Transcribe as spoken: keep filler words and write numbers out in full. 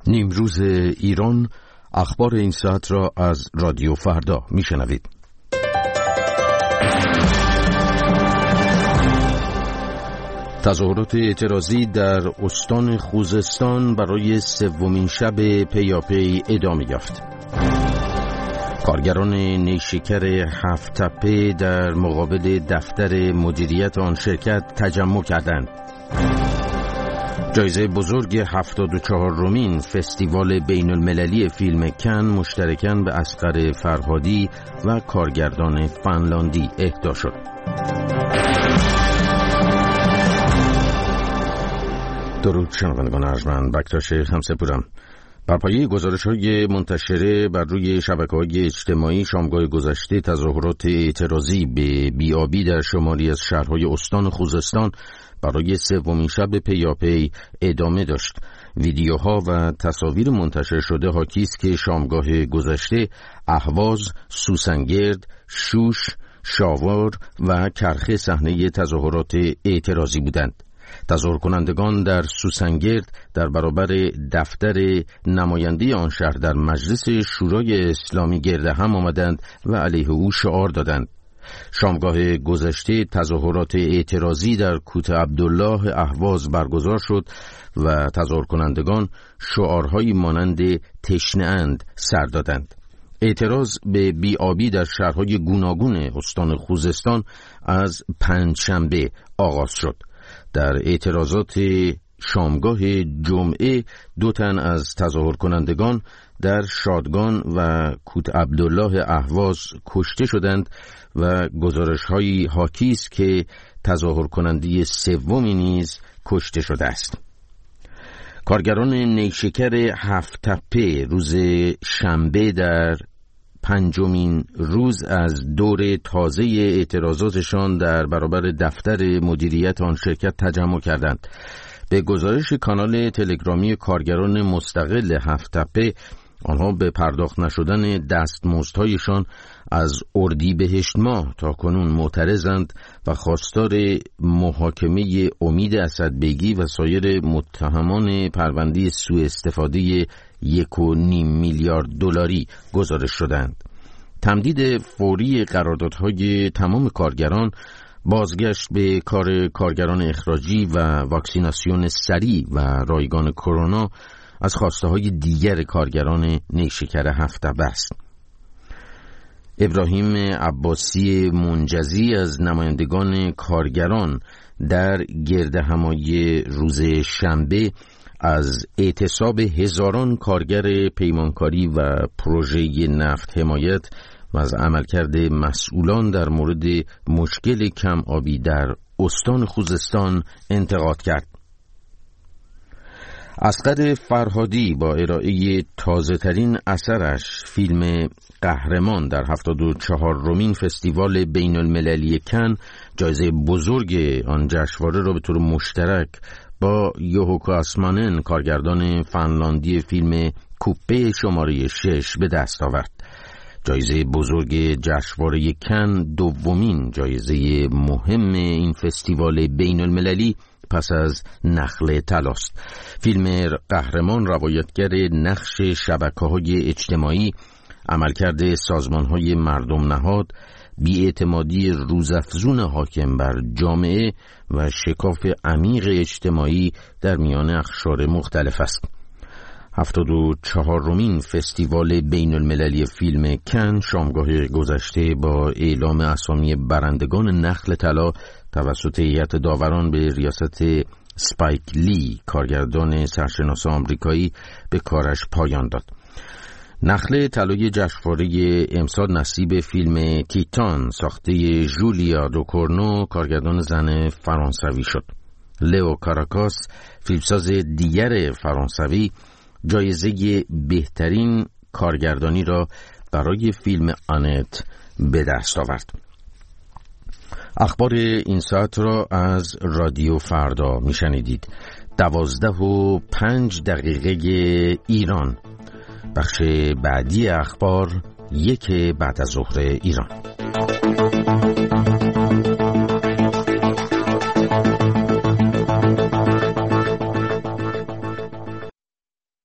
نیمروز ایران، اخبار این ساعت را از رادیو فردا میشنوید. تظاهرات اعتراضی در استان خوزستان برای سومین شب پیاپی ادامه یافت. کارگران نیشکر هفت تپه در مقابل دفتر مدیریت آن شرکت تجمع کردند. جایزه بزرگ هفتاد و چهارمین فستیوال بین المللی فیلم کن مشترکاً به اصغر فرهادی و کارگردان فنلاندی اهدا شد. درود شنوندگان ارجمند، بکتاش همسپورم. بر پایه گزارش‌های منتشره بر روی شبکه‌های اجتماعی شامگاه گذشته تظاهرات اعتراضی به بی‌آبی در شماری از شهرهای استان خوزستان برای سومین شب پیاپی ادامه داشت. ویدیوها و تصاویر منتشر شده حاکی است که شامگاه گذشته اهواز، سوسنگرد، شوش، شاور و کرخه صحنه تظاهرات اعتراضی بودند. تظاهر کنندگان در سوسنگرد در برابر دفتر نماینده آن شهر در مجلس شورای اسلامی گرد هم آمدند و علیه او شعار دادند. شامگاه گذشته تظاهرات اعتراضی در کوت عبدالله اهواز برگزار شد و تظاهر کنندگان شعارهایی مانند تشنه اند سر دادند. اعتراض به بی‌آبی در شهرهای گوناگون استان خوزستان از پنجشنبه آغاز شد. در اعتراضات شامگاه جمعه دو تن از تظاهر کنندگان در شادگان و کوت عبدالله اهواز کشته شدند و گزارش‌هایی حاکی است که تظاهر کننده سومی نیز کشته شده است. کارگران نیشکر هفت تپه روز شنبه در پنجمین روز از دور تازه اعتراضاتشان در برابر دفتر مدیریت آن شرکت تجمع کردند. به گزارش کانال تلگرامی کارگران مستقل هفت تپه، آنها به پرداخت نشدن دستمزدهایشان از اردیبهشت ماه تا کنون معترضند و خواستار محاکمه امید اسدبیگی و سایر متهمان پرونده سوء استفاده یک و نیم میلیارد دلاری گزارش شدند. تمدید فوری قراردادهای تمام کارگران، بازگشت به کار کارگران اخراجی و واکسیناسیون سریع و رایگان کرونا از خواسته های دیگر کارگران نیشکر هفت تپه است. ابراهیم عباسی منجزی از نمایندگان کارگران در گرد همایی روز شنبه از اعتصاب هزاران کارگر پیمانکاری و پروژه نفت حمایت و از عملکرد مسئولان در مورد مشکل کم آبی در استان خوزستان انتقاد کرد. اصغر فرهادی با ارائه تازه ترین اثرش فیلم قهرمان در هفتاد و چهارمین فستیوال بین المللی کن جایزه بزرگ آن جشنواره را به طور مشترک با یوهوکو آسمانن کارگردان فنلاندی فیلم کوپه شماره شش به دست آورد. جایزه بزرگ جشنواره کن دومین جایزه مهم این فستیوال بین المللی پس از نخل طلاست. فیلم قهرمان روایتگر نقش شبکه‌های اجتماعی، عملکرد سازمان‌های مردم نهاد، بی‌اعتمادی روزافزون حاکم بر جامعه و شکاف عمیق اجتماعی در میان اقشار مختلف است. هفتاد و چهارمین فستیوال بین المللی فیلم کن شامگاه گذشته با اعلام اسامی برندگان نخل طلا توسط هیئت داوران به ریاست اسپایک لی، کارگردان سرشناس آمریکایی، به کارش پایان داد. نخل طلای جشنواره امسال نصیب فیلم تیتان ساخته ژولیا دوکورنو، کارگردان زن فرانسوی شد. لئو کاراکاس، فیلمساز دیگر فرانسوی، جایزه بهترین کارگردانی را برای فیلم آنت به دست آورد. اخبار این ساعت را از رادیو فردا میشنیدید. دوازده و پنج دقیقه ایران. بخش بعدی اخبار یک بعد از ظهر ایران.